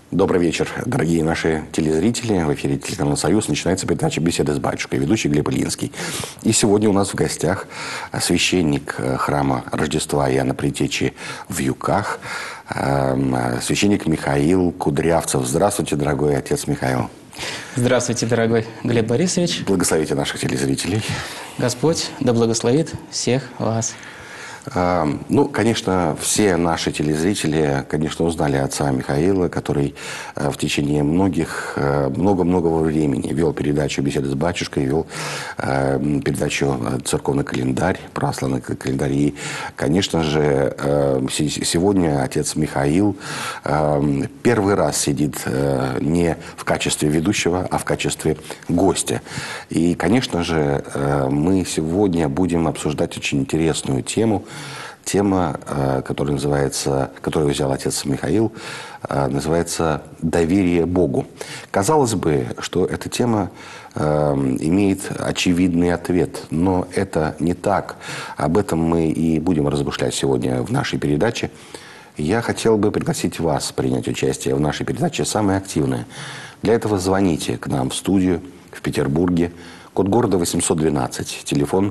Добрый вечер, дорогие наши телезрители. В эфире телеканала «Союз» начинается передача «Беседы с батюшкой», ведущий Глеб Ильинский. И сегодня у нас в гостях священник храма Рождества Иоанна Предтечи в Юках, священник Михаил Кудрявцев. Здравствуйте, дорогой отец Михаил. Здравствуйте, дорогой Глеб Борисович. Благословите наших телезрителей. Господь да благословит всех вас. Ну, конечно, все наши телезрители, конечно, узнали отца Михаила, который в течение много-много времени вел передачу «Беседы с батюшкой», вел передачу «Церковный календарь», православный календарь. И, конечно же, сегодня отец Михаил первый раз сидит не в качестве ведущего, а в качестве гостя. И, конечно же, мы сегодня будем обсуждать очень интересную тему. Тема, которую взял отец Михаил, называется «Доверие Богу». Казалось бы, что эта тема имеет очевидный ответ, но это не так. Об этом мы и будем размышлять сегодня в нашей передаче. Я хотел бы пригласить вас принять участие в нашей передаче, самое активное. Для этого звоните к нам в студию в Петербурге. Код города 812, телефон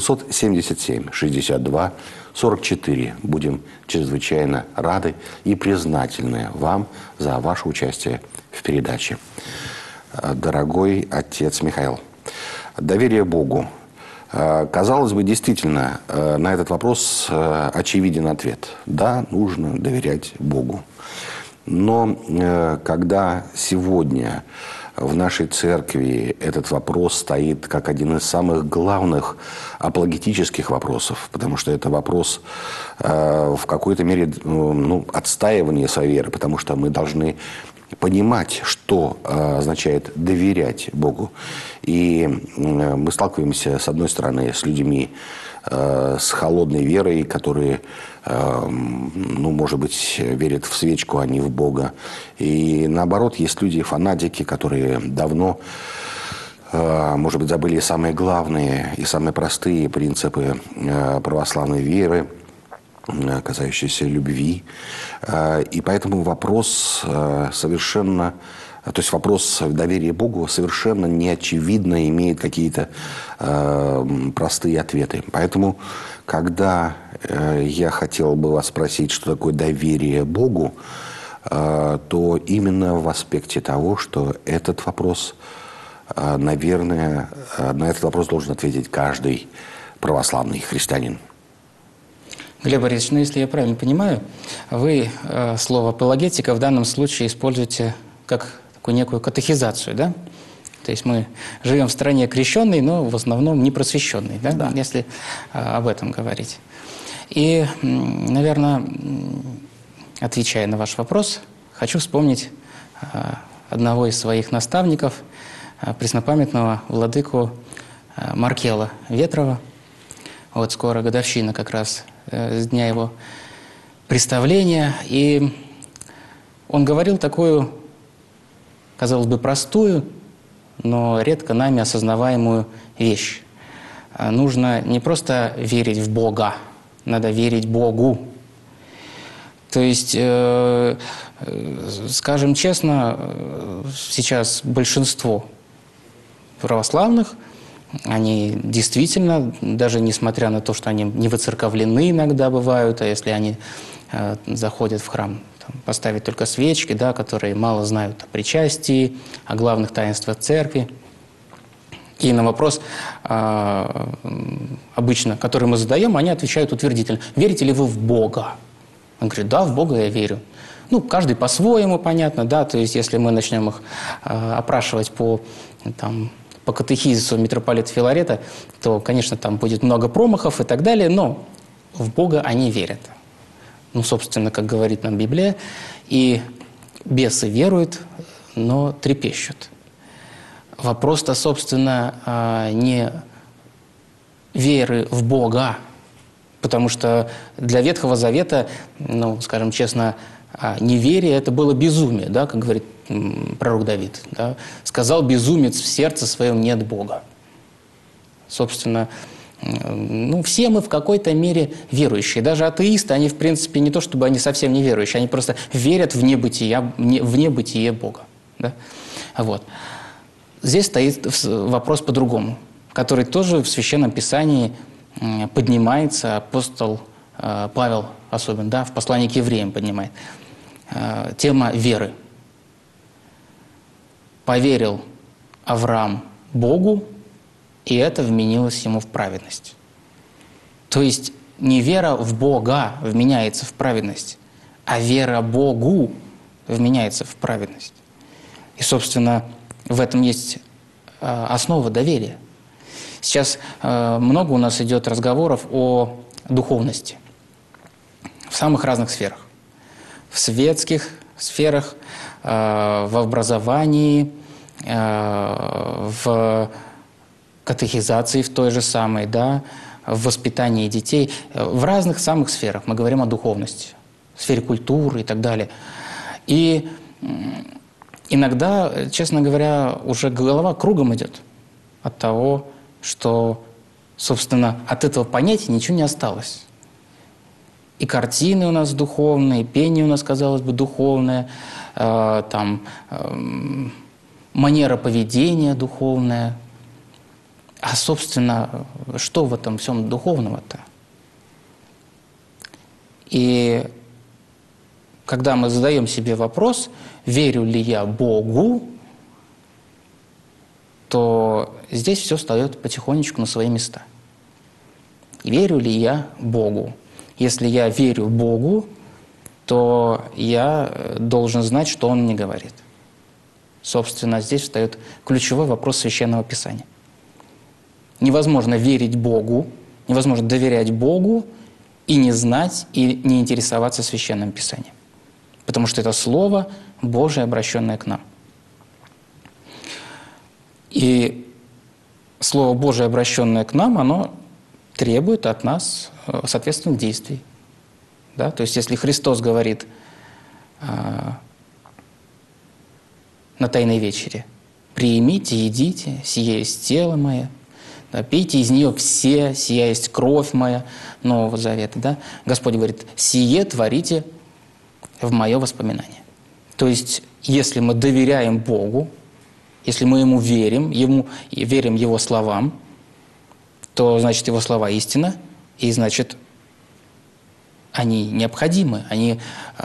677-62-44. Будем чрезвычайно рады и признательны вам за ваше участие в передаче. Дорогой отец Михаил, доверие Богу. Казалось бы, действительно, на этот вопрос очевиден ответ. Да, нужно доверять Богу. Но когда сегодня в нашей церкви этот вопрос стоит как один из самых главных апологетических вопросов, потому что это вопрос в какой-то мере отстаивания своей веры, потому что мы должны понимать, что означает доверять Богу. И мы сталкиваемся, с одной стороны, с людьми с холодной верой, которые, может быть, верят в свечку, а не в Бога. И наоборот, есть люди, фанатики, которые давно, может быть, забыли самые главные и самые простые принципы православной веры, касающиеся любви. И поэтому вопрос вопрос доверия Богу совершенно неочевидно имеет какие-то простые ответы. Поэтому, когда я хотел бы вас спросить, что такое доверие Богу, то именно в аспекте того, что этот вопрос, наверное, на этот вопрос должен ответить каждый православный христианин. Глеб Борисович, если я правильно понимаю, вы слово «апологетика» в данном случае используете как такую некую катехизацию, да? То есть мы живем в стране крещенной, но в основном не просвещенной, да? Да. Если об этом говорить. И, наверное, отвечая на ваш вопрос, хочу вспомнить одного из своих наставников, преснопамятного владыку Маркела Ветрова. Вот скоро годовщина как раз с дня его представления. И он говорил такую, казалось бы, простую, но редко нами осознаваемую вещь. Нужно не просто верить в Бога, надо верить Богу. То есть, скажем честно, сейчас большинство православных, они действительно, даже несмотря на то, что они не воцерковлены иногда бывают, а если они заходят в храм, поставить только свечки, да, которые мало знают о причастии, о главных таинствах церкви. И на вопрос, обычно, который мы задаем, они отвечают утвердительно. Верите ли вы в Бога? Он говорит, да, в Бога я верю. Ну, каждый по-своему, понятно, да, то есть если мы начнем их опрашивать по катехизису митрополита Филарета, то, конечно, там будет много промахов и так далее, но в Бога они верят. Ну, собственно, как говорит нам Библия, и бесы веруют, но трепещут. Вопрос-то, собственно, не веры в Бога, потому что для Ветхого Завета, скажем честно, неверие – это было безумие, да, как говорит пророк Давид. Да? «Сказал безумец в сердце своем нет Бога». Собственно, Ну, все мы в какой-то мере верующие. Даже атеисты, они, в принципе, не то чтобы они совсем не верующие, они просто верят в небытие Бога. Да? Вот. Здесь стоит вопрос по-другому, который тоже в Священном Писании поднимается, апостол Павел особенно, да, в послании к евреям поднимает. Тема веры. «Поверил Авраам Богу, и это вменилось ему в праведность». То есть не вера в Бога вменяется в праведность, а вера Богу вменяется в праведность. И, собственно, в этом есть основа доверия. Сейчас много у нас идет разговоров о духовности в самых разных сферах. В светских сферах, в образовании, в катехизации в той же самой, да, в воспитании детей, в разных самых сферах. Мы говорим о духовности, в сфере культуры и так далее. И иногда, честно говоря, уже голова кругом идет от того, что, собственно, от этого понятия ничего не осталось. И картины у нас духовные, и пение у нас, казалось бы, духовное, манера поведения духовная. А, собственно, что в этом всем духовного-то? И когда мы задаем себе вопрос, верю ли я Богу, то здесь все встает потихонечку на свои места. Верю ли я Богу? Если я верю Богу, то я должен знать, что Он мне говорит. Собственно, здесь встает ключевой вопрос Священного Писания. Невозможно верить Богу, невозможно доверять Богу и не знать, и не интересоваться Священным Писанием. Потому что это Слово Божие, обращенное к нам. И Слово Божие, обращенное к нам, оно требует от нас соответственных действий. Да? То есть, если Христос говорит на Тайной вечере: «Приимите, едите, сие есть тело мое», да, «пейте из нее все, сия есть кровь моя», Нового Завета. Да? Господь говорит: «Сие творите в мое воспоминание». То есть, если мы доверяем Богу, если мы Ему верим Его словам, то, значит, Его слова истина, и, значит, они необходимы, они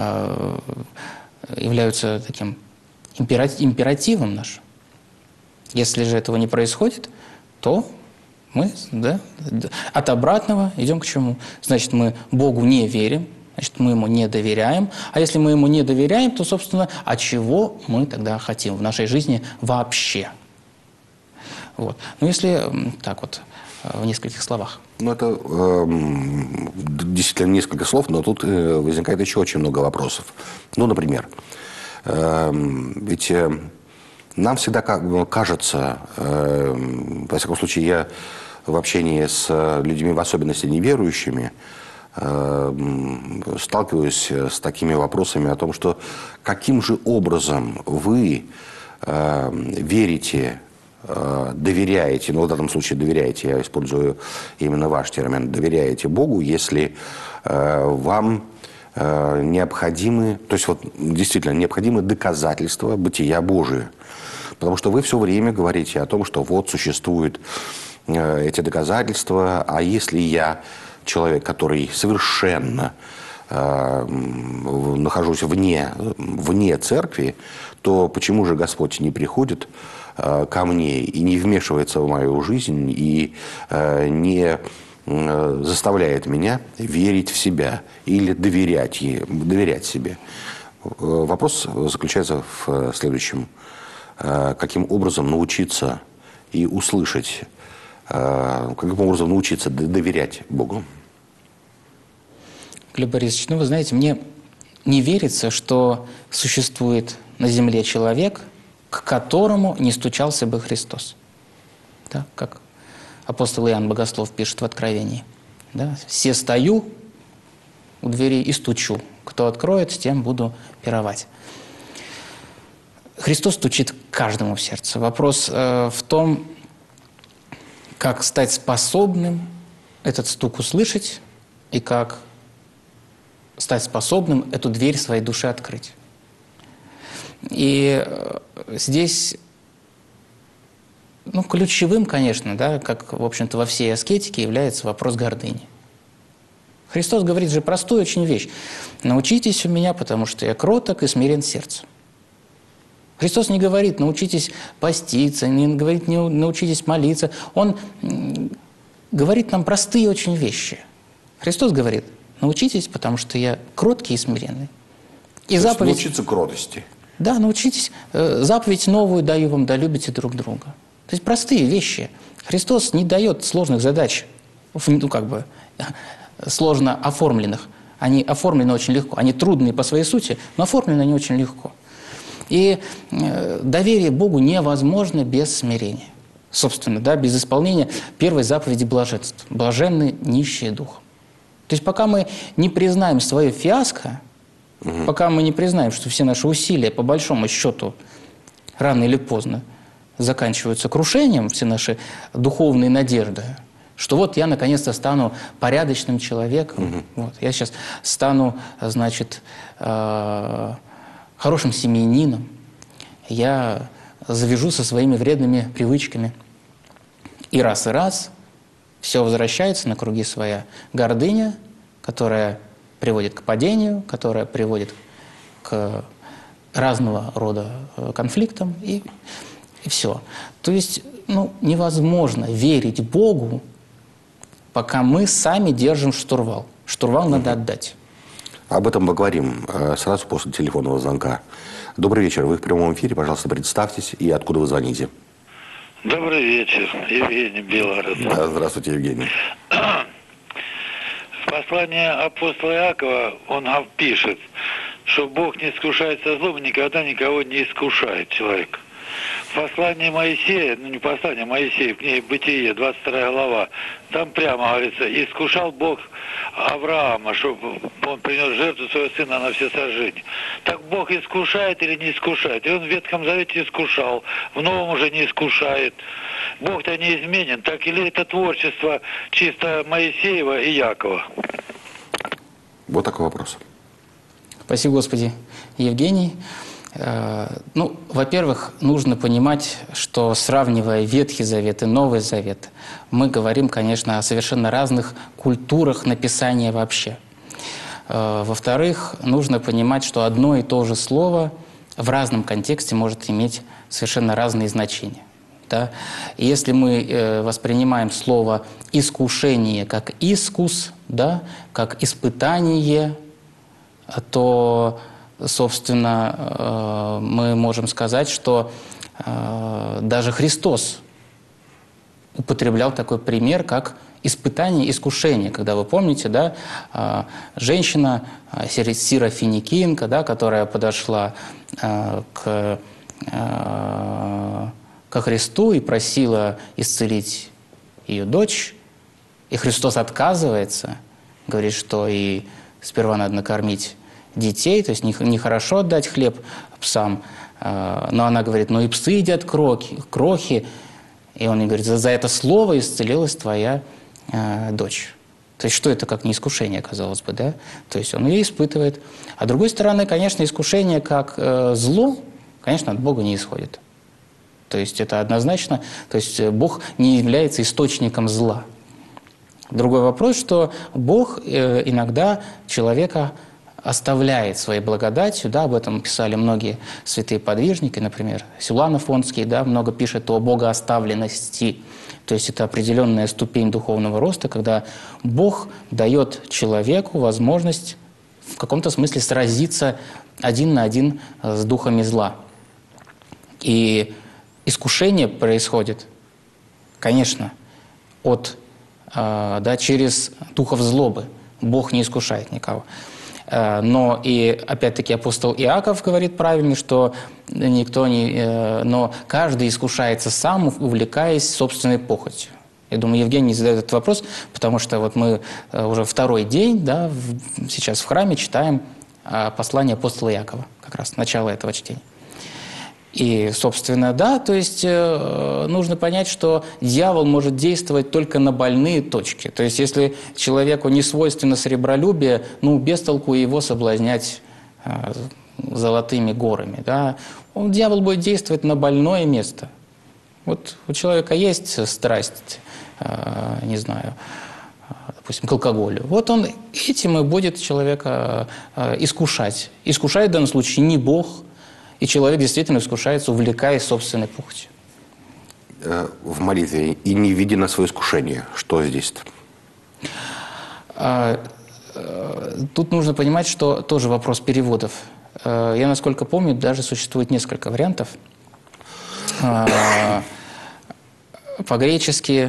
являются таким императивом нашим. Если же этого не происходит, то мы от обратного идем к чему? Значит, мы Богу не верим, значит, мы Ему не доверяем. А если мы Ему не доверяем, то, собственно, а чего мы тогда хотим в нашей жизни вообще? Вот. Ну, если так вот, в нескольких словах. Ну, это действительно несколько слов, но тут возникает еще очень много вопросов. Ну, например, ведь нам всегда кажется, во всяком случае, я в общении с людьми, в особенности неверующими, сталкиваюсь с такими вопросами о том, что каким же образом вы верите, доверяете, ну, в данном случае доверяете, я использую именно ваш термин, доверяете Богу, если вам необходимы, то есть вот действительно необходимы доказательства бытия Божия. Потому что вы все время говорите о том, что вот существуют эти доказательства, а если я человек, который совершенно нахожусь вне церкви, то почему же Господь не приходит ко мне и не вмешивается в мою жизнь и не заставляет меня верить в себя или доверять себе? Вопрос заключается в следующем. Каким образом научиться и услышать, каким образом научиться доверять Богу? Глеб Борисович, ну вы знаете, мне не верится, что существует на земле человек, к которому не стучался бы Христос. Да? Как апостол Иоанн Богослов пишет в Откровении. Да? «Се стою у двери и стучу. Кто откроет, с тем буду пировать». Христос стучит каждому в сердце. Вопрос в том, как стать способным этот стук услышать и как стать способным эту дверь своей души открыть. И здесь, ну, ключевым, конечно, да, как, в общем-то, во всей аскетике, является вопрос гордыни. Христос говорит же простую очень вещь. «Научитесь у меня, потому что я кроток и смирен сердцем». Христос не говорит «научитесь поститься», не говорит «научитесь молиться». Он говорит нам простые очень вещи. Христос говорит «научитесь, потому что я кроткий и смиренный». И заповедь... научиться кротости. Да, научитесь. Заповедь новую даю вам, да любите друг друга. То есть простые вещи. Христос не дает сложных задач, ну, как бы, сложно оформленных. Они оформлены очень легко. Они трудные по своей сути, но оформлены они очень легко. И доверие Богу невозможно без смирения. Собственно, да, без исполнения первой заповеди блаженства. Блаженны нищие духом. То есть пока мы не признаем свое фиаско, пока мы не признаем, что все наши усилия, по большому счету, рано или поздно заканчиваются крушением, все наши духовные надежды, что вот я наконец-то стану порядочным человеком, вот, я сейчас стану, значит, хорошим семьянином, я завяжу со своими вредными привычками. И раз все возвращается на круги своя. Гордыня, которая приводит к падению, которая приводит к разного рода конфликтам, и все. То есть, ну, невозможно верить Богу, пока мы сами держим штурвал. Штурвал надо отдать. Об этом поговорим сразу после телефонного звонка. Добрый вечер. Вы в прямом эфире. Пожалуйста, представьтесь и откуда вы звоните. Добрый вечер. Евгений Белгород. Да, здравствуйте, Евгений. В послании апостола Иакова он пишет, что Бог не искушается злом, никогда никого не искушает человек. В послании Моисея, ну не послание, Моисея, в книге Бытие, 22 глава, там прямо говорится, искушал Бог Авраама, чтобы он принес жертву своего сына на всесожжение. Так Бог искушает или не искушает? И он в Ветхом Завете искушал, в Новом уже не искушает. Бог-то не изменен, так или это творчество чисто Моисеева и Якова? Вот такой вопрос. Спасибо, Господи, Евгений. Ну, во-первых, нужно понимать, что сравнивая Ветхий Завет и Новый Завет, мы говорим, конечно, о совершенно разных культурах написания вообще. Во-вторых, нужно понимать, что одно и то же слово в разном контексте может иметь совершенно разные значения. Да? И если мы воспринимаем слово «искушение» как «искус», да, как «испытание», то, собственно, мы можем сказать, что даже Христос употреблял такой пример, как испытание, искушение. Когда вы помните, да, женщина сирофиникинка, да, которая подошла ко Христу и просила исцелить ее дочь, и Христос отказывается, говорит, что и сперва надо накормить детей, то есть нехорошо отдать хлеб псам, но она говорит, ну и псы едят крохи, и он ей говорит, за это слово исцелилась твоя дочь. То есть что это как не искушение, казалось бы, да? То есть он ее испытывает. А с другой стороны, конечно, искушение как зло, конечно, от Бога не исходит. То есть это однозначно, то есть Бог не является источником зла. Другой вопрос, что Бог иногда человека оставляет своей благодатью, да, об этом писали многие святые подвижники, например, Силуан Афонский, да, много пишет о богооставленности. То есть это определенная ступень духовного роста, когда Бог дает человеку возможность в каком-то смысле сразиться один на один с духами зла. И искушение происходит, конечно, через духов злобы. Бог не искушает никого. Но и опять-таки апостол Иаков говорит правильно, что но каждый искушается сам, увлекаясь собственной похотью. Я думаю, Евгений задает этот вопрос, потому что вот мы уже второй день, да, сейчас в храме читаем послание апостола Иакова, как раз начало этого чтения. И, собственно, да, то есть нужно понять, что дьявол может действовать только на больные точки. То есть если человеку не свойственно сребролюбие, ну, без толку его соблазнять золотыми горами. Да? Дьявол будет действовать на больное место. Вот у человека есть страсть, не знаю, допустим, к алкоголю. Вот он этим и будет человека искушать. Искушает в данном случае не Бог, и человек действительно искушается, увлекаясь собственной похотью. В молитве «и не веди на свое искушение». Что здесь-то? Тут нужно понимать, что тоже вопрос переводов. Я, насколько помню, даже существует несколько вариантов. По-гречески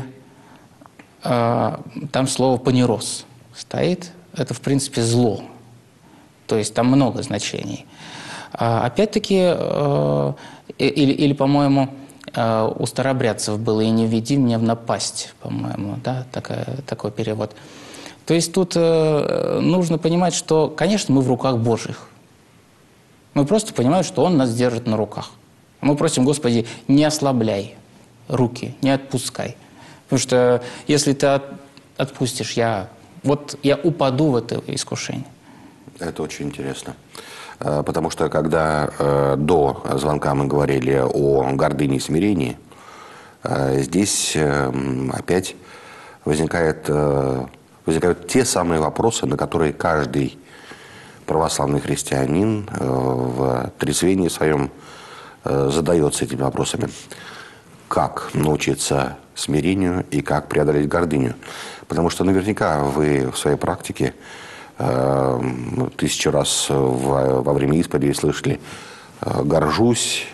там слово «понерос» стоит. Это, в принципе, зло. То есть там много значений. Опять-таки, или, по-моему, у старообрядцев было «и не веди меня в напасть», по-моему, да, такой перевод. То есть тут нужно понимать, что, конечно, мы в руках Божьих. Мы просто понимаем, что Он нас держит на руках. Мы просим, Господи, не ослабляй руки, не отпускай. Потому что если ты отпустишь, я упаду в это искушение. Это очень интересно. Потому что когда до звонка мы говорили о гордыне и смирении, здесь опять возникают те самые вопросы, на которые каждый православный христианин в трезвении своем задается этими вопросами. Как научиться смирению и как преодолеть гордыню? Потому что наверняка вы в своей практике тысячу раз во время исповеди слышали «горжусь»,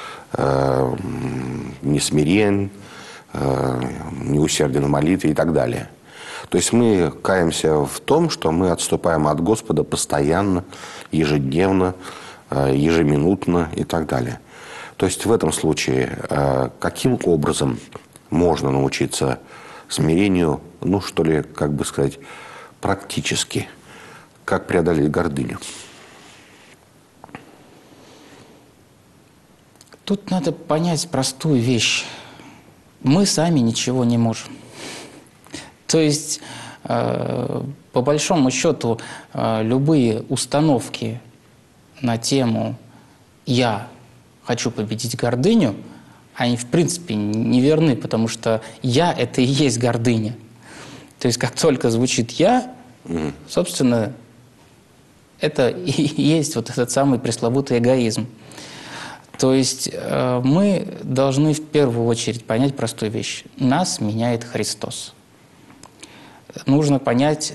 «не смирен», «не усерден в молитве» и так далее. То есть мы каемся в том, что мы отступаем от Господа постоянно, ежедневно, ежеминутно и так далее. То есть в этом случае каким образом можно научиться смирению, как бы сказать, практически? Как преодолеть гордыню? Тут надо понять простую вещь. Мы сами ничего не можем. То есть, по большому счету, любые установки на тему «я хочу победить гордыню», они, в принципе, не верны, потому что «я» — это и есть гордыня. То есть, как только звучит «я», собственно, это и есть вот этот самый пресловутый эгоизм. То есть мы должны в первую очередь понять простую вещь. Нас меняет Христос. Нужно понять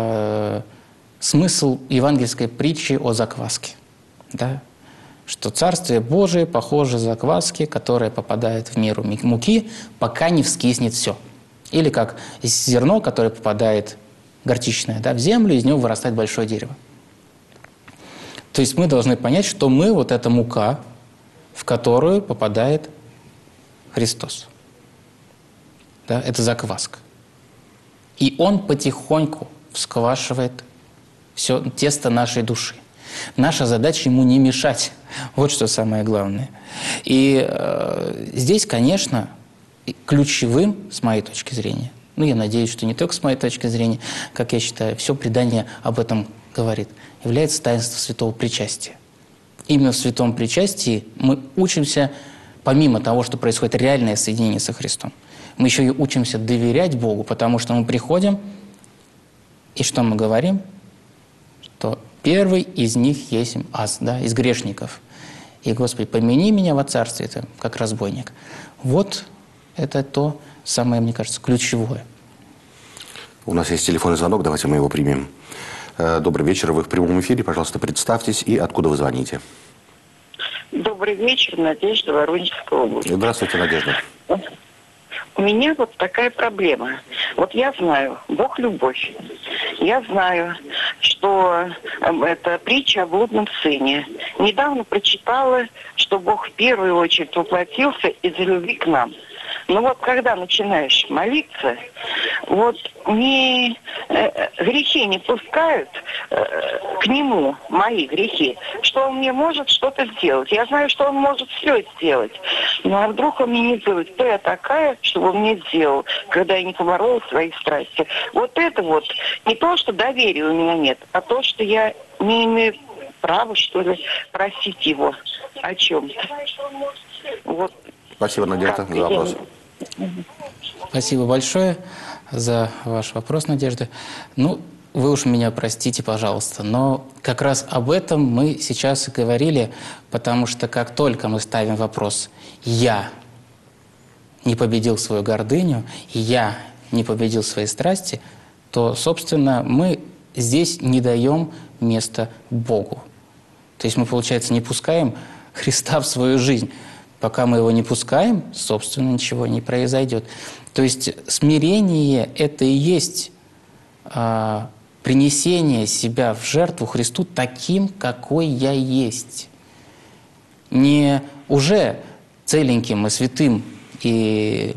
смысл евангельской притчи о закваске. Да? Что Царствие Божие похоже на закваски, которая попадает в меру муки, пока не вскиснет все. Или как зерно, которое попадает горчичное, да, в землю, из него вырастает большое дерево. То есть мы должны понять, что мы вот эта мука, в которую попадает Христос. Да, это закваска. И Он потихоньку всквашивает все тесто нашей души. Наша задача Ему не мешать. Вот что самое главное. И здесь, конечно, ключевым, с моей точки зрения, я надеюсь, что не только с моей точки зрения, как я считаю, все предание об этом говорит, является таинство святого причастия. Именно в святом причастии мы учимся, помимо того, что происходит реальное соединение со Христом, мы еще и учимся доверять Богу, потому что мы приходим, и что мы говорим? Что первый из них есть аз, да, из грешников. И, Господи, помяни меня во царстве, это как разбойник. Вот это то самое, мне кажется, ключевое. У нас есть телефонный звонок, давайте мы его примем. Добрый вечер, вы в прямом эфире, пожалуйста, представьтесь и откуда вы звоните. Добрый вечер, Надежда, Воронежская область. Здравствуйте, Надежда. У меня вот такая проблема. Вот я знаю, Бог – любовь. Я знаю, что это притча о блудном сыне. Недавно прочитала, что Бог в первую очередь воплотился из-за любви к нам. Но вот когда начинаешь молиться, вот грехи не пускают к нему, мои грехи, что он мне может что-то сделать. Я знаю, что он может все сделать. Ну а вдруг он мне не сделает? Кто я такая, чтобы он мне сделал, когда я не поборола свои страсти? Вот это вот не то, что доверия у меня нет, а то, что я не имею права, что ли, просить его о чем-то. Вот. Спасибо, Надежда, за вопрос. Спасибо большое за ваш вопрос, Надежда. Ну, вы уж меня простите, пожалуйста, но как раз об этом мы сейчас и говорили, потому что как только мы ставим вопрос «я не победил свою гордыню, я не победил свои страсти», то, собственно, мы здесь не даем места Богу. То есть мы, получается, не пускаем Христа в свою жизнь. Пока мы его не пускаем, собственно, ничего не произойдет. То есть смирение – это и есть принесение себя в жертву Христу таким, какой я есть. Не уже целеньким и святым и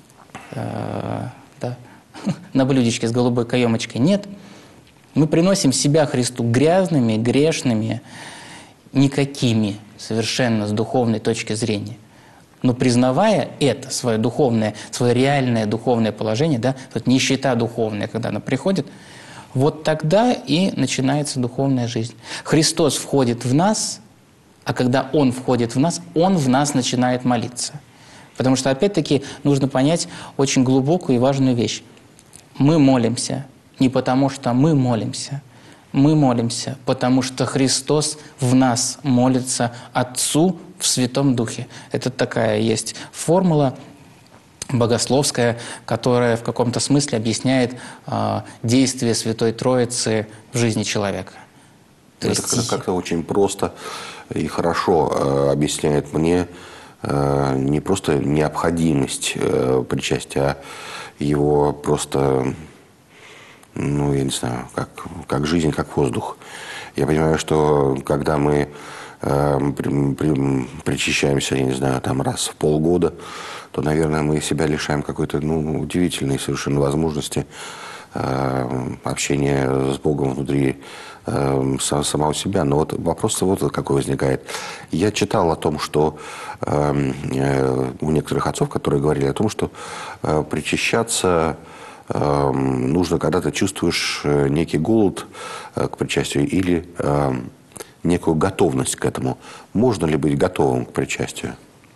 на блюдечке с голубой каемочкой. Нет. Мы приносим себя Христу грязными, грешными, никакими совершенно с духовной точки зрения. Но признавая это, свое духовное, свое реальное духовное положение, да, вот нищета духовная, когда она приходит, вот тогда и начинается духовная жизнь. Христос входит в нас, а когда Он входит в нас, Он в нас начинает молиться. Потому что, опять-таки, нужно понять очень глубокую и важную вещь. Мы молимся не потому, что мы молимся, потому что Христос в нас молится Отцу в Святом Духе. Это такая есть формула богословская, которая в каком-то смысле объясняет действие Святой Троицы в жизни человека. То это как-то очень просто и хорошо объясняет мне не просто необходимость причастия, а его просто... Ну, я не знаю, как жизнь, как воздух. Я понимаю, что когда мы причащаемся, я не знаю, там раз в полгода, то, наверное, мы себя лишаем какой-то, удивительной совершенно возможности общения с Богом внутри самого себя. Но вот вопрос вот какой возникает. Я читал о том, что у некоторых отцов, которые говорили о том, что причащаться нужно, когда ты чувствуешь некий голод к причастию или некую готовность к этому. Можно ли быть готовым к причастию?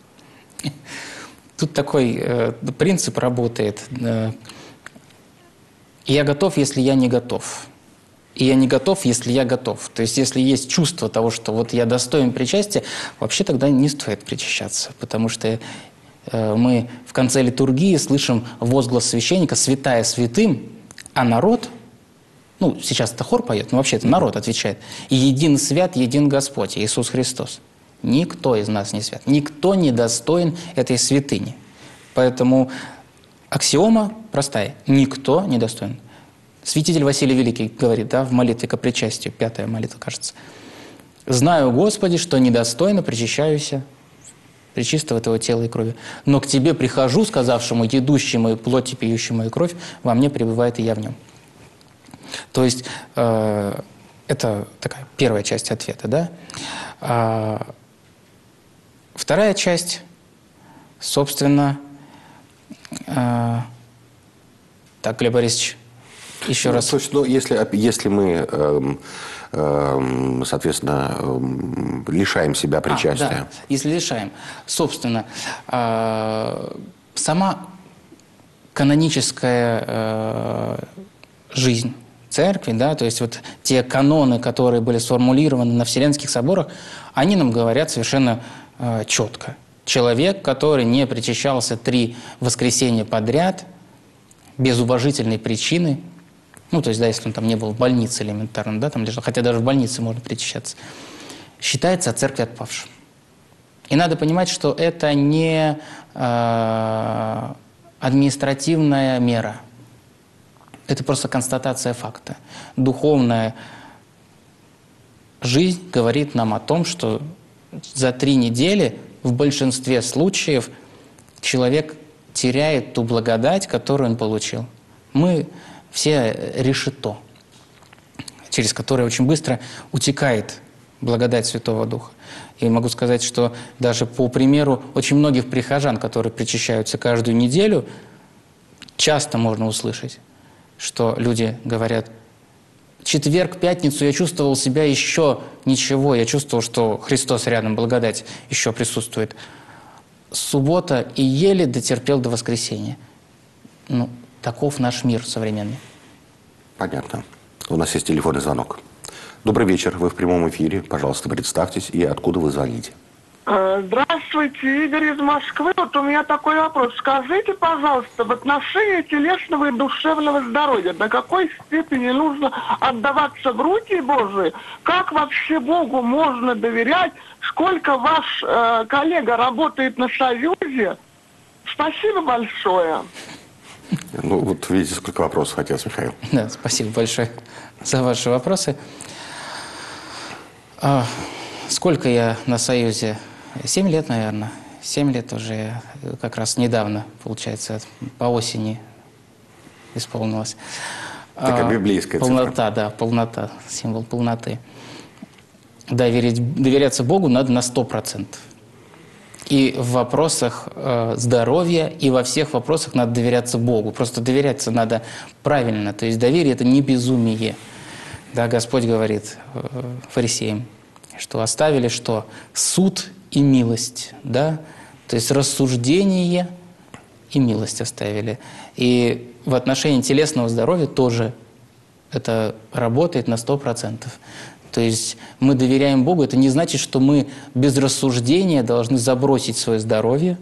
Тут такой принцип работает. Я готов, если я не готов. И я не готов, если я готов. То есть, если есть чувство того, что вот я достоин причастия, вообще тогда не стоит причащаться, потому что мы в конце литургии слышим возглас священника «Святая святым», а народ, сейчас это хор поет, но вообще это народ отвечает, «Един свят, един Господь, Иисус Христос». Никто из нас не свят, никто не достоин этой святыни. Поэтому аксиома простая – никто не достоин. Святитель Василий Великий говорит, в молитве ко причастию, 5-я молитва, кажется, «Знаю, Господи, что недостойно причащаюся пречистого Твоего тела и крови. Но к Тебе прихожу, сказавшему, едущему и плоть и пьющему и кровь, во мне пребывает и я в нем». То есть это такая первая часть ответа, да? Вторая часть, собственно, так, Глеб Борисович, еще раз. То есть, если мы, соответственно, лишаем себя причастия. Да, если лишаем. Собственно, сама каноническая жизнь церкви, то есть вот те каноны, которые были сформулированы на Вселенских соборах, они нам говорят совершенно четко. Человек, который не причащался 3 воскресенья подряд, без уважительной причины, то есть, если он там не был в больнице элементарно, там лежал, хотя даже в больнице можно причащаться, считается от церкви отпавшим. И надо понимать, что это не административная мера. Это просто констатация факта. Духовная жизнь говорит нам о том, что за 3 недели в большинстве случаев человек теряет ту благодать, которую он получил. Мы все решето, через которое очень быстро утекает благодать Святого Духа. И могу сказать, что даже по примеру очень многих прихожан, которые причащаются каждую неделю, часто можно услышать, что люди говорят: четверг, пятницу я чувствовал себя еще ничего, я чувствовал, что Христос рядом, благодать еще присутствует. Суббота и еле дотерпел до воскресенья. Ну, таков наш мир современный. Понятно. У нас есть телефонный звонок. Добрый вечер, вы в прямом эфире. Пожалуйста, представьтесь и откуда вы звоните. Здравствуйте, Игорь из Москвы. Вот у меня такой вопрос. Скажите, пожалуйста, в отношении телесного и душевного здоровья, до какой степени нужно отдаваться в руки Божии? Как вообще Богу можно доверять? Сколько ваш коллега работает на Союзе? Спасибо большое. Ну, вот видите, сколько вопросов, отец Михаил. Да, спасибо большое за ваши вопросы. Сколько я на Союзе? 7 лет, наверное. 7 лет уже, как раз недавно, получается, по осени исполнилось. Такая библейская полнота, да, полнота, символ полноты. Доверяться Богу надо на 100%. И в вопросах здоровья, и во всех вопросах надо доверяться Богу. Просто доверяться надо правильно. То есть доверие – это не безумие. Да, Господь говорит фарисеям, что оставили что? Суд и милость. Да? То есть рассуждение и милость оставили. И в отношении телесного здоровья тоже это работает на 100%. То есть мы доверяем Богу. Это не значит, что мы без рассуждения должны забросить свое здоровье.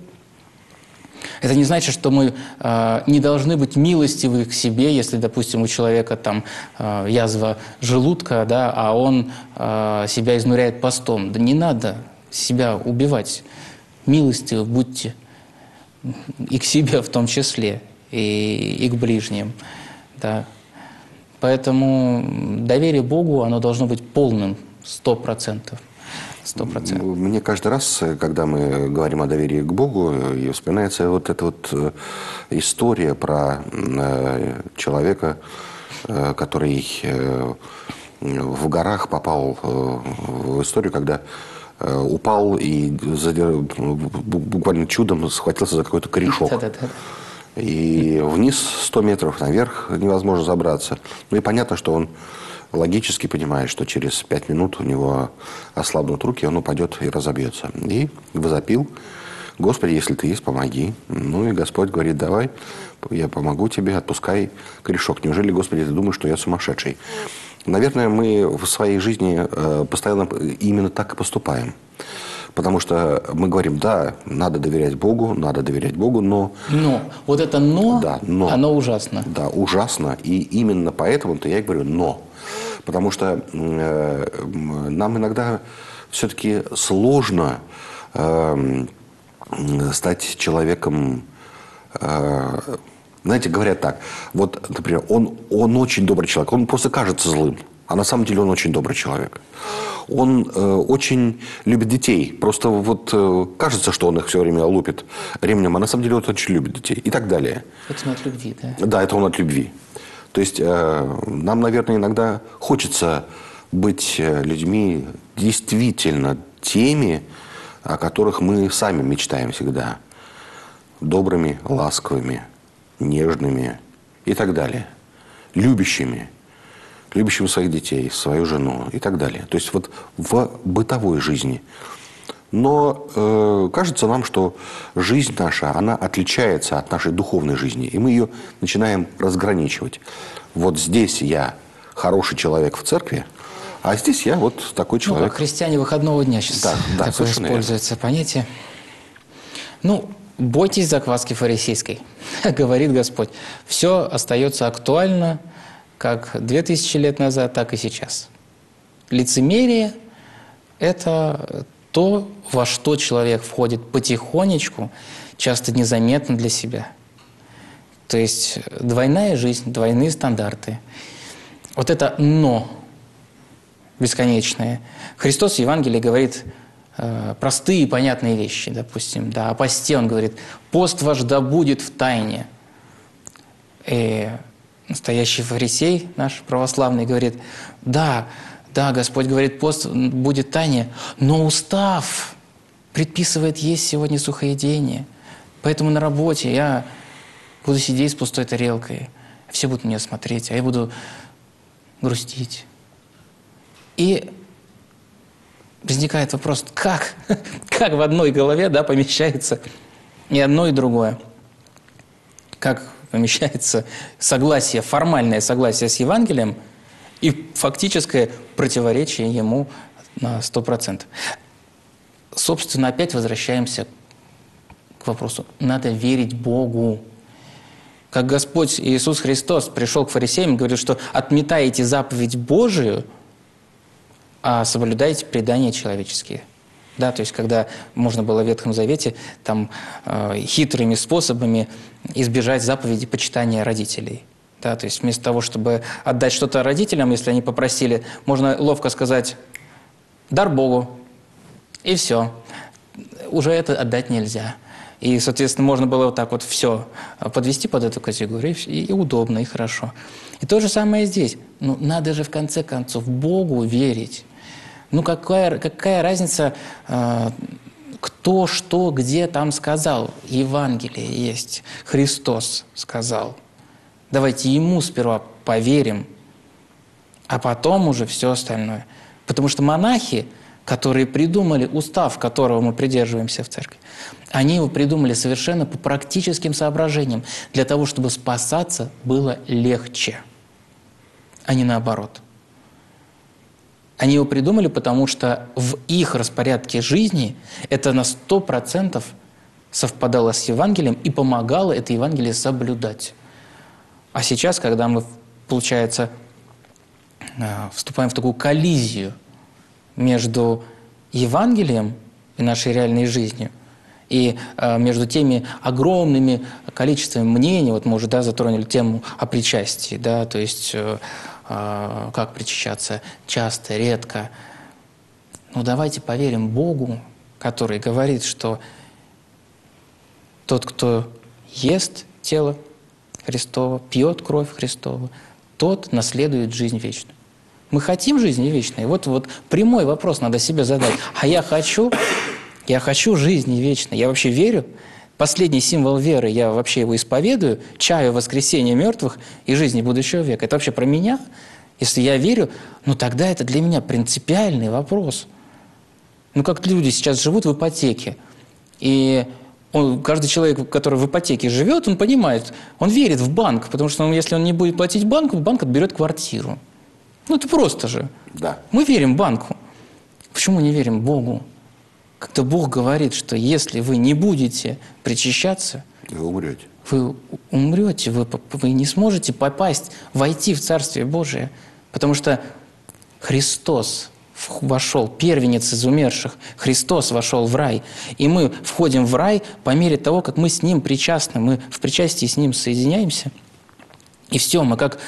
Это не значит, что мы не должны быть милостивы к себе, если, допустим, у человека там язва желудка, да, а он себя изнуряет постом. Да не надо себя убивать. Милостивы будьте и к себе в том числе, и к ближним. Да. Поэтому доверие Богу, оно должно быть полным, 100%. 100%. Мне каждый раз, когда мы говорим о доверии к Богу, и вспоминается вот эта вот история про человека, который в горах попал в историю, когда упал и буквально чудом схватился за какой-то корешок. Да-да-да. И вниз 100 метров, наверх невозможно забраться. Ну и понятно, что он логически понимает, что через 5 минут у него ослабнут руки, он упадет и разобьется. И возопил: Господи, если ты есть, помоги. Ну и Господь говорит: давай, я помогу тебе, отпускай корешок. Неужели, Господи, ты думаешь, что я сумасшедший? Наверное, мы в своей жизни постоянно именно так и поступаем. Потому что мы говорим: да, надо доверять Богу, но... Но. Вот это «но», да, но оно ужасно. Да, ужасно. И именно поэтому-то я и говорю «но». Потому что нам иногда все-таки сложно стать человеком... Знаете, говорят так. Вот, например, он очень добрый человек. Он просто кажется злым. А на самом деле он очень добрый человек. Он очень любит детей. Просто вот кажется, что он их все время лупит ремнем, а на самом деле он очень любит детей. И так далее. Это от любви, да? Да, это он от любви. То есть нам, наверное, иногда хочется быть людьми действительно теми, о которых мы сами мечтаем всегда. Добрыми, ласковыми, нежными и так далее. Любящими своих детей, свою жену и так далее. То есть вот в бытовой жизни. Но кажется нам, что жизнь наша, она отличается от нашей духовной жизни. И мы ее начинаем разграничивать. Вот здесь я хороший человек в церкви, а здесь я вот такой человек. Ну, как христиане выходного дня сейчас такое используется понятие. Ну, бойтесь закваски фарисейской, говорит Господь. Все остается актуально как 2000 лет назад, так и сейчас. Лицемерие – это то, во что человек входит потихонечку, часто незаметно для себя. То есть двойная жизнь, двойные стандарты. Вот это «но» бесконечное. Христос в Евангелии говорит простые понятные вещи, допустим, да, о посте он говорит: «Пост ваш да будет в тайне». И настоящий фарисей, наш православный, говорит: да, Господь говорит, пост будет в тайне, но устав предписывает есть сегодня сухоедение. Поэтому на работе я буду сидеть с пустой тарелкой, все будут на меня смотреть, а я буду грустить. И возникает вопрос, как в одной голове, да, помещается и одно, и другое? Как помещается согласие, формальное согласие с Евангелием и фактическое противоречие ему на 100%. Собственно, опять возвращаемся к вопросу. Надо верить Богу. Как Господь Иисус Христос пришел к фарисеям и говорил, что отметаете заповедь Божию, а соблюдаете предания человеческие. Да, то есть, когда можно было в Ветхом Завете там, хитрыми способами избежать заповеди почитания родителей. Да, то есть, вместо того, чтобы отдать что-то родителям, если они попросили, можно ловко сказать «дар Богу», и все. Уже это отдать нельзя. И, соответственно, можно было вот так вот все подвести под эту категорию, и удобно, и хорошо. И то же самое здесь. Ну, надо же, в конце концов, Богу верить. Ну, какая разница, кто, что, где там сказал? Евангелие есть. Христос сказал. Давайте Ему сперва поверим, а потом уже все остальное. Потому что монахи, которые придумали устав, которого мы придерживаемся в церкви, они его придумали совершенно по практическим соображениям, для того, чтобы спасаться было легче, а не наоборот. Они его придумали, потому что в их распорядке жизни это на 100% совпадало с Евангелием и помогало это Евангелие соблюдать. А сейчас, когда мы, получается, вступаем в такую коллизию между Евангелием и нашей реальной жизнью, и между теми огромными количествами мнений, вот мы уже затронули тему о причастии, да, то есть как причащаться часто, редко. Ну давайте поверим Богу, который говорит, что тот, кто ест тело Христово, пьет кровь Христова, тот наследует жизнь вечную. Мы хотим жизни вечной? Вот прямой вопрос надо себе задать. А я хочу жизни вечной. Я вообще верю. Последний символ веры, я вообще его исповедую, чаю воскресения мертвых и жизни будущего века. Это вообще про меня? Если я верю, ну тогда это для меня принципиальный вопрос. Ну как люди сейчас живут в ипотеке. И каждый человек, который в ипотеке живет, он понимает, он верит в банк, потому что если он не будет платить банку, банк отберет квартиру. Ну это просто же. Да. Мы верим банку. Почему не верим Богу? Когда Бог говорит, что если вы не будете причащаться, вы умрете. Вы умрете, вы не сможете войти в Царствие Божие. Потому что Христос вошел, первенец из умерших, Христос вошел в рай. И мы входим в рай по мере того, как мы с Ним причастны, мы в причастии с Ним соединяемся. И все, мы как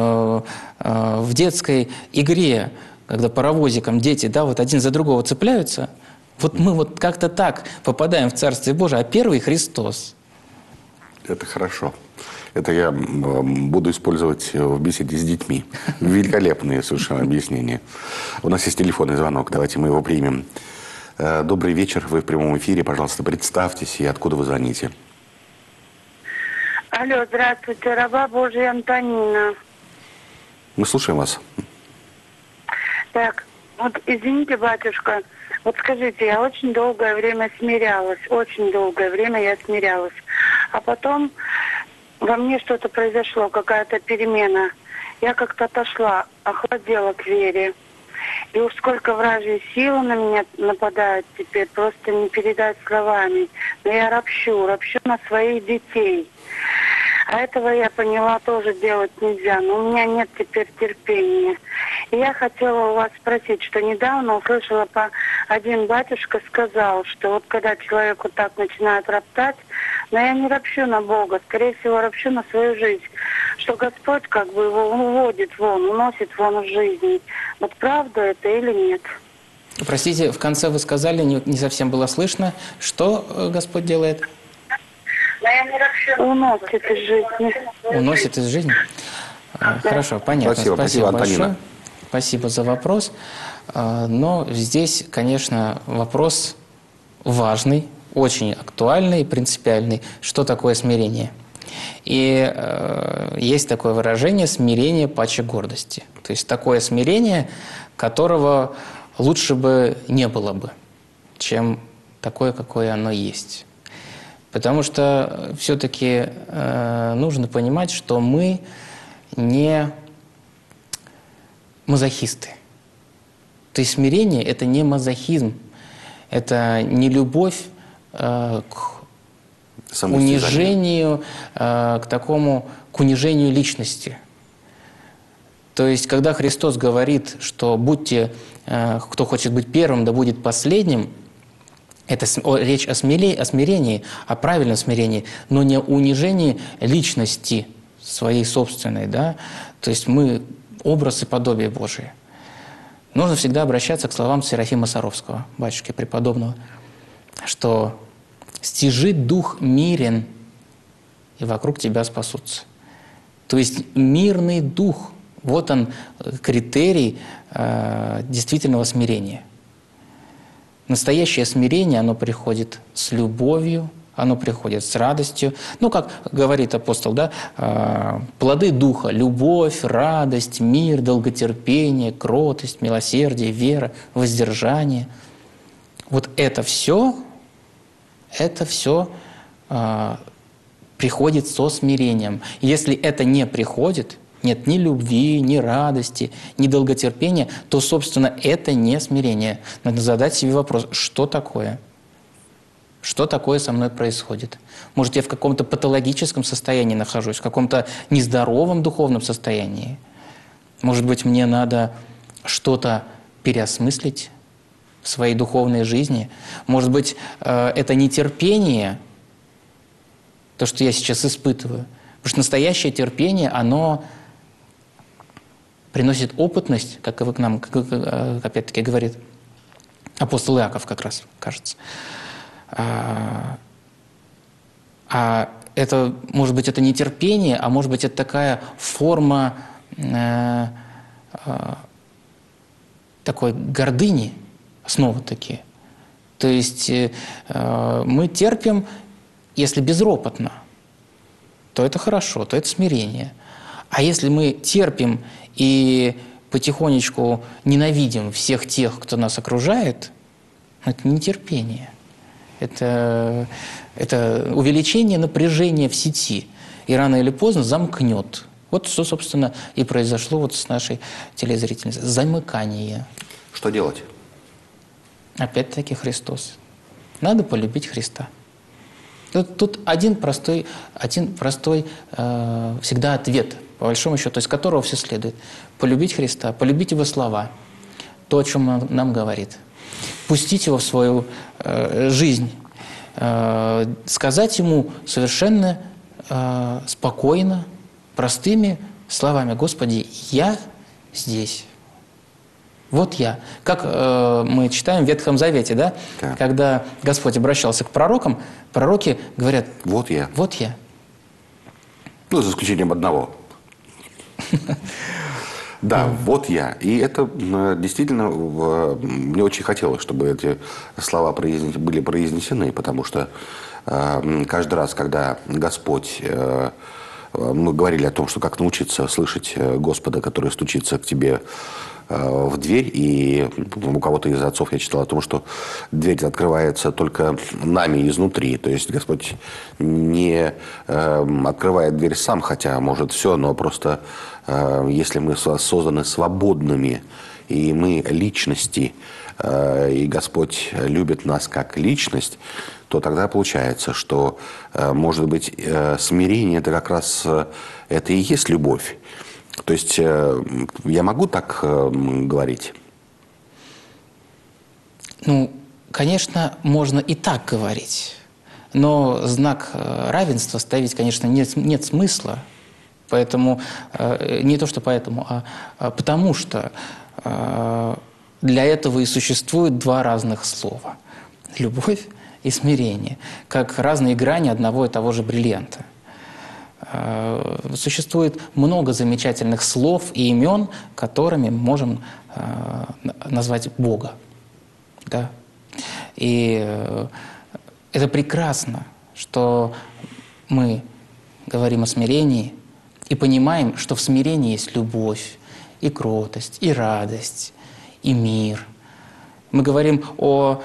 в детской игре, когда паровозиком дети один за другого цепляются, вот мы как-то так попадаем в Царствие Божие, а первый Христос. Это хорошо. Это я буду использовать в беседе с детьми. Великолепные совершенно объяснения. У нас есть телефонный звонок, давайте мы его примем. Добрый вечер, вы в прямом эфире, пожалуйста, представьтесь и откуда вы звоните. Алло, здравствуйте, раба Божия Антонина. Мы слушаем вас. Так, вот извините, батюшка, вот скажите, я очень долгое время смирялась, очень долгое время я смирялась. А потом во мне что-то произошло, какая-то перемена. Я как-то отошла, охладела к вере. И уж сколько вражьей силы на меня нападают теперь, просто не передать словами. Но я ропщу на своих детей. А этого, я поняла, тоже делать нельзя. Но у меня нет теперь терпения. И я хотела у вас спросить, что недавно услышала, один батюшка сказал, что вот когда человек вот так начинает роптать, но я не ропщу на Бога, скорее всего, ропщу на свою жизнь, что Господь его уводит вон, уносит вон из жизни. Вот правда это или нет? Простите, в конце вы сказали, не совсем было слышно, что Господь делает? Уносит из жизни. Уносит из жизни? Хорошо, понятно. Спасибо, большое. Антонина. Спасибо за вопрос. Но здесь, конечно, вопрос важный, очень актуальный, принципиальный. Что такое смирение? И есть такое выражение «смирение паче гордости». То есть такое смирение, которого лучше бы не было бы, чем такое, какое оно есть. Потому что все-таки нужно понимать, что мы не мазохисты. То есть смирение – это не мазохизм, это не любовь к унижению, к унижению личности. То есть, когда Христос говорит, что будьте, кто хочет быть первым, да будет последним, это речь о смирении, о правильном смирении, но не о унижении личности своей собственной, да? То есть мы образ и подобие Божие. Нужно всегда обращаться к словам Серафима Саровского, батюшки преподобного, что «стяжи дух мирен, и вокруг тебя спасутся». То есть мирный дух, вот он критерий действительного смирения. Настоящее смирение, оно приходит с любовью, оно приходит с радостью. Ну, как говорит апостол, да, плоды духа – любовь, радость, мир, долготерпение, кротость, милосердие, вера, воздержание. Вот это все приходит со смирением. Если это не приходит, нет ни любви, ни радости, ни долготерпения, то, собственно, это не смирение. Надо задать себе вопрос, что такое? Что такое со мной происходит? Может, я в каком-то патологическом состоянии нахожусь, в каком-то нездоровом духовном состоянии? Может быть, мне надо что-то переосмыслить в своей духовной жизни? Может быть, это нетерпение, то, что я сейчас испытываю? Потому что настоящее терпение, оно приносит опытность, как вы к нам, опять-таки, говорит апостол Иаков как раз, кажется. А это, может быть, это не терпение, а может быть, это такая форма такой гордыни, снова-таки. То есть мы терпим, если безропотно, то это хорошо, то это смирение. А если мы терпим и потихонечку ненавидим всех тех, кто нас окружает, это не терпение. Это увеличение напряжения в сети. И рано или поздно замкнет. Вот что, собственно, и произошло вот с нашей телезрительницей. Замыкание. Что делать? Опять-таки Христос. Надо полюбить Христа. Тут один простой всегда ответ, по большому счету, из которого все следует. Полюбить Христа, полюбить Его слова, то, о чем Он нам говорит. Пустить Его в свою жизнь, сказать Ему совершенно спокойно, простыми словами: «Господи, я здесь». Вот я. Как мы читаем в Ветхом Завете, да? Да. Когда Господь обращался к пророкам, пророки говорят: «Вот я». Вот я. Ну, за исключением одного. Да, вот я. И это действительно мне очень хотелось, чтобы эти слова были произнесены, потому что каждый раз, когда Господь... Мы говорили о том, что как научиться слышать Господа, который стучится к тебе в дверь. И у кого-то из отцов я читал о том, что дверь открывается только нами изнутри. То есть Господь не открывает дверь сам, хотя может все, но просто если мы созданы свободными, и мы личности, и Господь любит нас как личность, то тогда получается, что, может быть, смирение – это как раз это и есть любовь. То есть я могу так говорить? Ну, конечно, можно и так говорить. Но знак равенства ставить, конечно, нет смысла. Поэтому, не то что поэтому, а потому что для этого и существует два разных слова – любовь и смирение, как разные грани одного и того же бриллианта. Существует много замечательных слов и имен, которыми мы можем назвать Бога. Да? И это прекрасно, что мы говорим о смирении и понимаем, что в смирении есть любовь, и кротость, и радость, и мир. Мы говорим о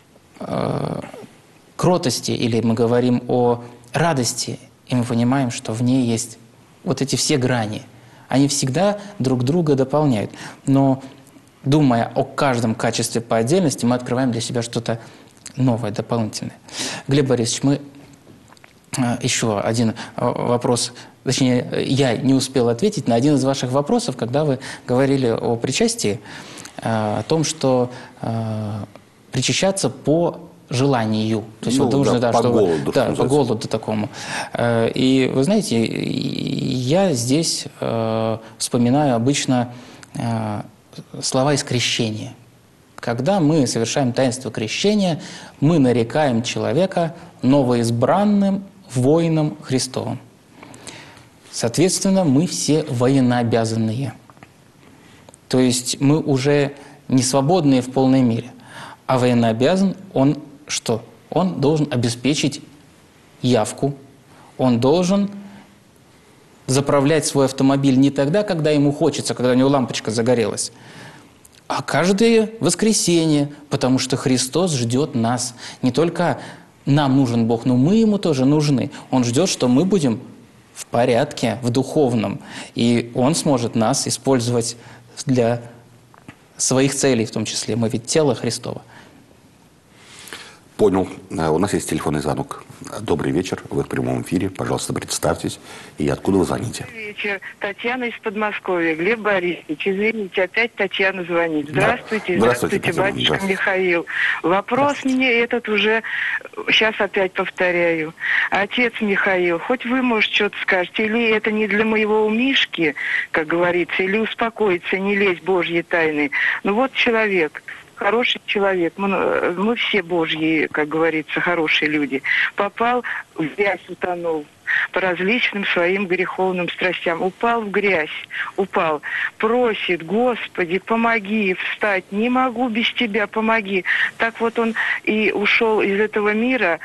кротости или мы говорим о радости, и мы понимаем, что в ней есть вот эти все грани. Они всегда друг друга дополняют. Но думая о каждом качестве по отдельности, мы открываем для себя что-то новое, дополнительное. Глеб Борисович, мы еще один вопрос, точнее, я не успел ответить на один из ваших вопросов, когда вы говорили о причастии, о том, что причащаться по желанию. То есть нужно, да, по голоду. Да, по голоду такому. И вы знаете, я здесь вспоминаю обычно слова из крещения. Когда мы совершаем таинство крещения, мы нарекаем человека новоизбранным воином Христовым. Соответственно, мы все военнообязанные. То есть мы уже не свободные в полной мере. А военнообязан, он что? Он должен обеспечить явку, он должен заправлять свой автомобиль не тогда, когда ему хочется, когда у него лампочка загорелась, а каждое воскресенье, потому что Христос ждет нас. Не только нам нужен Бог, но мы Ему тоже нужны. Он ждет, что мы будем в порядке, в духовном, и Он сможет нас использовать для своих целей в том числе. Мы ведь тело Христово. Понял. У нас есть телефонный звонок. Добрый вечер. Вы в прямом эфире. Пожалуйста, представьтесь. И откуда вы звоните? Добрый вечер. Татьяна из Подмосковья. Глеб Борисович, извините, опять Татьяна звонит. Здравствуйте, здравствуйте, батюшка Михаил. Вопрос мне этот уже сейчас опять повторяю. Отец Михаил, хоть вы, может, что-то скажете, или это не для моего умишки, как говорится, или успокоиться, не лезь в Божьи тайны. Ну вот человек, хороший человек, мы все Божьи, как говорится, хорошие люди, попал в грязь, утонул по различным своим греховным страстям, упал в грязь, упал, просит: Господи, помоги встать, не могу без Тебя, помоги. Так вот он и ушел из этого мира,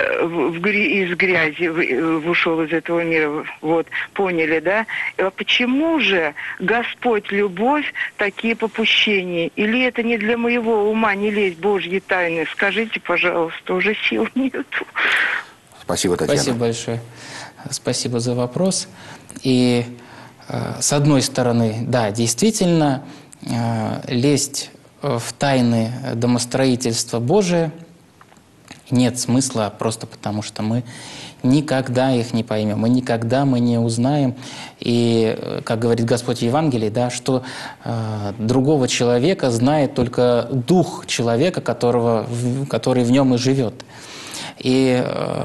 из грязи, ушел из этого мира, вот, поняли, да? А почему же Господь, любовь, такие попущения? Или это не для моего ума, не лезть в Божьи тайны? Скажите, пожалуйста, уже сил нету. Спасибо, Татьяна. Спасибо большое. Спасибо за вопрос. И с одной стороны, да, действительно, лезть в тайны домостроительства Божия нет смысла, просто потому что мы никогда их не поймем, мы никогда не узнаем. И, как говорит Господь в Евангелии, да, что другого человека знает только дух человека, который в нем и живет. И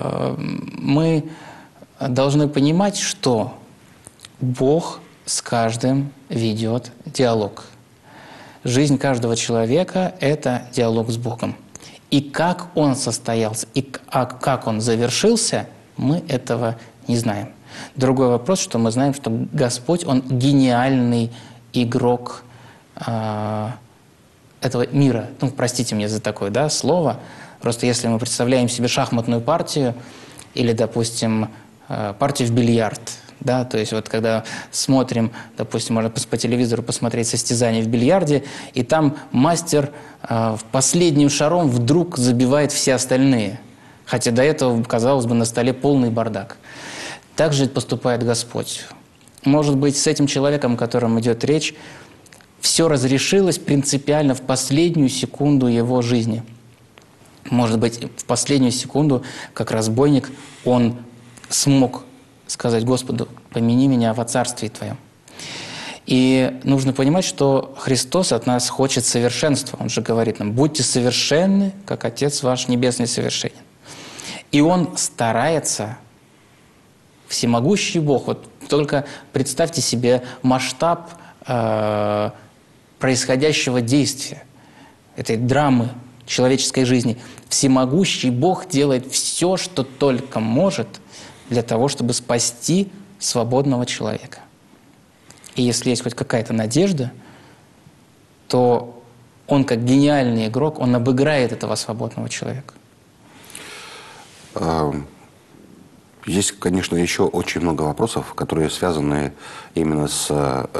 мы должны понимать, что Бог с каждым ведет диалог. Жизнь каждого человека – это диалог с Богом. И как он состоялся, и как он завершился, мы этого не знаем. Другой вопрос, что мы знаем, что Господь, Он гениальный игрок этого мира. Ну, простите мне за такое, да, слово. Просто если мы представляем себе шахматную партию или, допустим, партию в бильярд, да, то есть вот когда смотрим, допустим, можно по телевизору посмотреть состязание в бильярде, и там мастер последним шаром вдруг забивает все остальные, хотя до этого, казалось бы, на столе полный бардак. Так же поступает Господь. Может быть, с этим человеком, о котором идет речь, все разрешилось принципиально в последнюю секунду его жизни. Может быть, в последнюю секунду, как разбойник, он смог сказать Господу: «Помяни меня во Царстве Твоем». И нужно понимать, что Христос от нас хочет совершенства. Он же говорит нам: «Будьте совершенны, как Отец ваш Небесный совершенен». И Он старается, всемогущий Бог. Вот только представьте себе масштаб происходящего действия. этой драмы человеческой жизни, всемогущий Бог делает все, что только может для того, чтобы спасти свободного человека. И если есть хоть какая-то надежда, то он, как гениальный игрок, он обыграет этого свободного человека. Есть, конечно, еще очень много вопросов, которые связаны именно с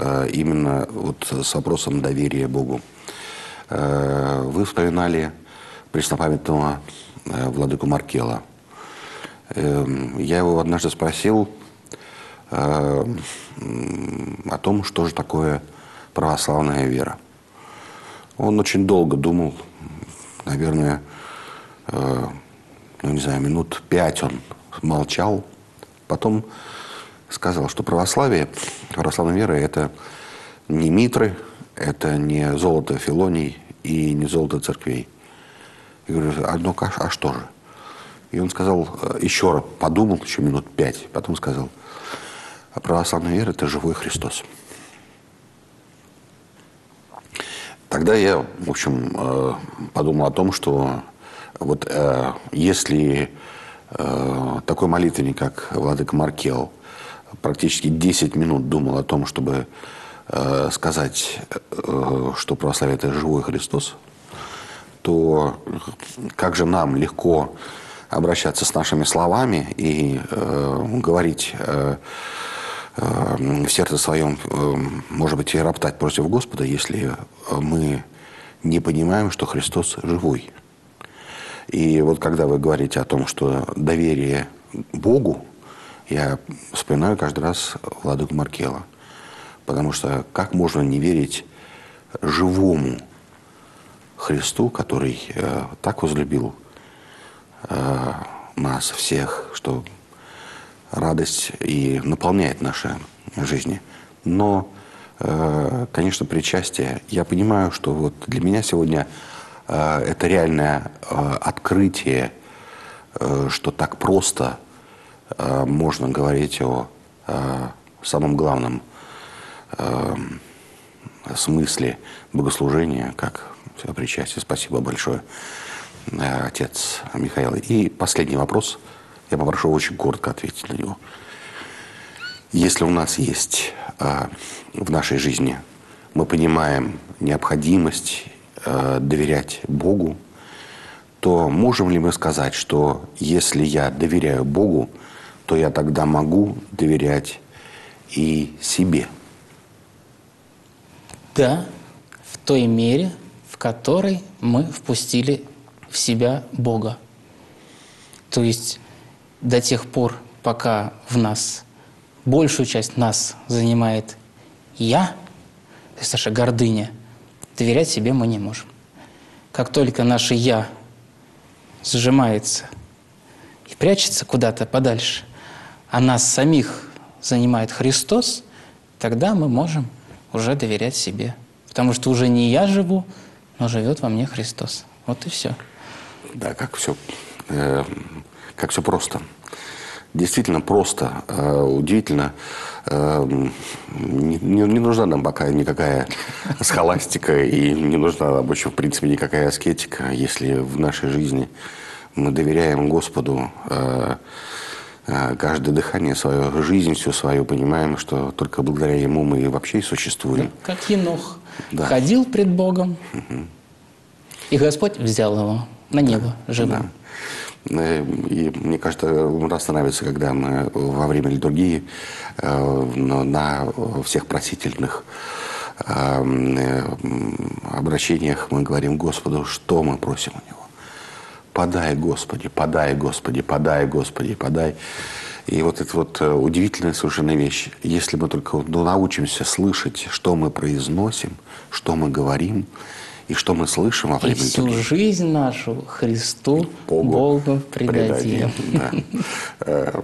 вопросом доверия Богу. Вы вспоминали преснопамятного владыку Маркела. Я его однажды спросил о том, что же такое православная вера. Он очень долго думал, наверное, не знаю, минут 5 он молчал. Потом сказал, что православная вера – это не митры, это не золото филоний и не золото церквей. Я говорю, а что же? И он сказал, еще раз подумал, еще минут 5, потом сказал, а православная вера – это живой Христос. Тогда я, в общем, подумал о том, что вот если такой молитвенник, как владыка Маркел, практически 10 минут думал о том, чтобы сказать, что православие – это живой Христос, то как же нам легко обращаться с нашими словами и говорить в сердце своем, может быть, и роптать против Господа, если мы не понимаем, что Христос живой. И вот когда вы говорите о том, что доверие Богу, я вспоминаю каждый раз владыку Маркела. Потому что как можно не верить живому Христу, который так возлюбил нас всех, что радость и наполняет наши жизни. Но, конечно, причастие. Я понимаю, что вот для меня сегодня это реальное открытие, что так просто можно говорить о самом главном смысле богослужения, как причастие. Спасибо большое, отец Михаил. И последний вопрос. Я попрошу очень коротко ответить на него. Если у нас есть в нашей жизни, мы понимаем необходимость доверять Богу, то можем ли мы сказать, что если я доверяю Богу, то я тогда могу доверять и себе? Да, в той мере, в которой мы впустили в себя Бога. То есть до тех пор, пока в нас, большую часть нас занимает «я», то есть наша гордыня, доверять себе мы не можем. Как только наше «я» сжимается и прячется куда-то подальше, а нас самих занимает Христос, тогда мы можем уже доверять себе. Потому что уже не я живу, но живет во мне Христос. Вот и все. Да, как все просто. Действительно просто, удивительно. Не нужна нам пока никакая схоластика и не нужна вообще, в принципе, никакая аскетика, если в нашей жизни мы доверяем Господу каждое дыхание свое, жизнь всю свою, понимаем, что только благодаря Ему мы вообще и существуем. Да, как Енох. Да. Ходил пред Богом, и Господь взял его на небо живым. Да. И мне кажется, раз нравится, когда мы во время литургии на всех просительных обращениях мы говорим Господу, что мы просим у Него. Подай, Господи, подай, Господи, подай, Господи, подай. И вот это вот удивительная совершенно вещь. Если мы только научимся слышать, что мы произносим, что мы говорим, и что мы слышим во время литургии. И всю жизнь нашу Христу Богу предадим. Да.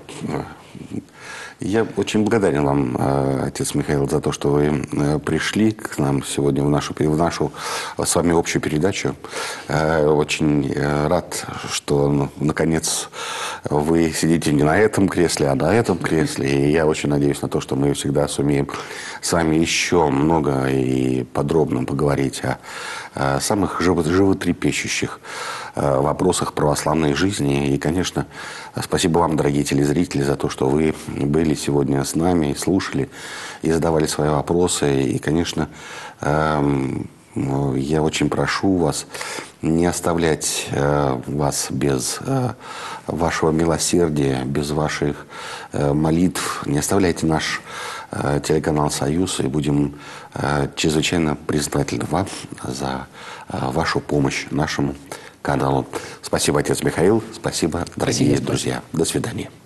Я очень благодарен вам, отец Михаил, за то, что вы пришли к нам сегодня в нашу с вами общую передачу. Очень рад, что наконец вы сидите не на этом кресле, а на этом кресле. И я очень надеюсь на то, что мы всегда сумеем с вами еще много и подробно поговорить о самых животрепещущих вопросах православной жизни. И, конечно, спасибо вам, дорогие телезрители, за то, что вы были сегодня с нами, слушали и задавали свои вопросы. И, конечно, я очень прошу вас не оставлять вас без вашего милосердия, без ваших молитв. Не оставляйте наш телеканал «Союз», и будем чрезвычайно признательны вам за вашу помощь нашему каналу. Спасибо, отец Михаил. Спасибо, дорогие друзья. До свидания.